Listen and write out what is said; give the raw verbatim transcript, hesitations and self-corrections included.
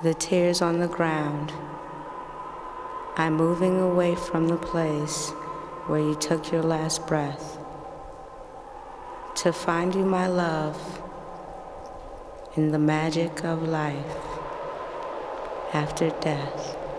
the tears on the ground. I'm moving away from the place where you took your last breath, to find you, my love, in the magic of life after death.